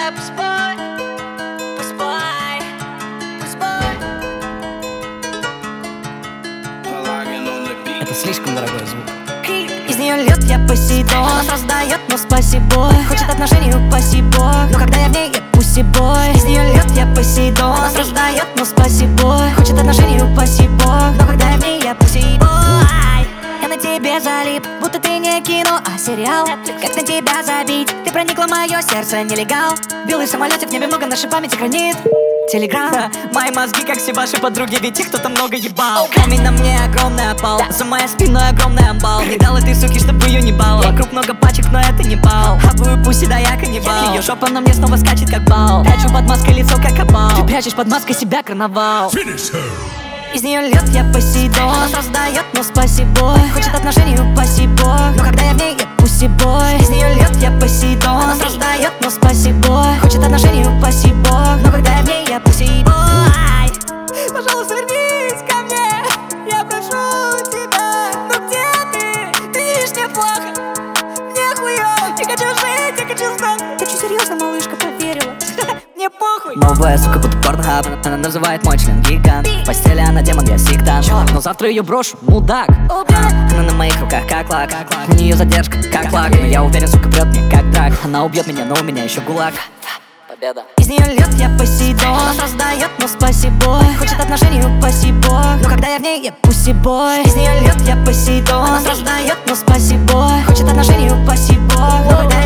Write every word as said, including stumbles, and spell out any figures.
я пусть-бой, пусть-бой, пусть-бой. Это слишком дорогой звук. Из нее льет я Посейдон, она сразу дает, но спасибо. Хочет отношений, упаси бог, но когда я в ней, я пусси-бой. Из нее льет я Посейдон, она сразу дает, но спасибо. Хочет отношений, упаси бог, но когда я в ней, я пусси-бой. Я на тебе залип, будто ты не кино, а сериал. Как на тебя забить? Ты проникла в мое сердце, нелегал. Белый самолетик в небе много, нашей памяти хранит Телеграм. Мои мозги, как все ваши подруги, ведь их кто-то много ебал. Камень на мне огромный опал, За моей спиной огромный амбал. не дал этой суки, чтоб ее не бал. Вокруг много пачек, но это не бал. Хапаю пусть, да я каннибал. Ее жопа на мне снова скачет, как бал. Прячу под маской лицо, как опал. Ты прячешь под маской себя, карнавал. Из нее льет я Посейдон, она сразу дает, но спасибо. Хочет отношений, упаси бог, но когда я в ней, я пусси-бой. Из нее льет я Посейдон, она сразу дает, но спасибо. Хочет отношений, упаси бог, но когда я в ней, я пусси-бой. Пожалуйста, вернись ко мне, я прошу тебя. Ну где ты? Ты видишь, мне плохо, мне хуёво. Я хочу жить, я хочу знать. Хочу серьезно, малышка, поверила. Мне похуй. Новая сука, будто порнхаб. Она называет мой член гигант. В постели она демон, я сектант. Но завтра ее брошу, мудак. Она на моих руках, как лак. У нее задержка, как лак. Но я уверен, сука, прет мне, как драк. Она убьет меня, но у меня еще гулаг. Победа. Из нее льет я Посейдон, она сразу дает, но спасибо. Хочет отношений, упаси бог, но когда я в ней, я пусси-бой. Из нее льет я Посейдон, она сразу дает, но спасибо. Хочет отношений, упаси бог, но когда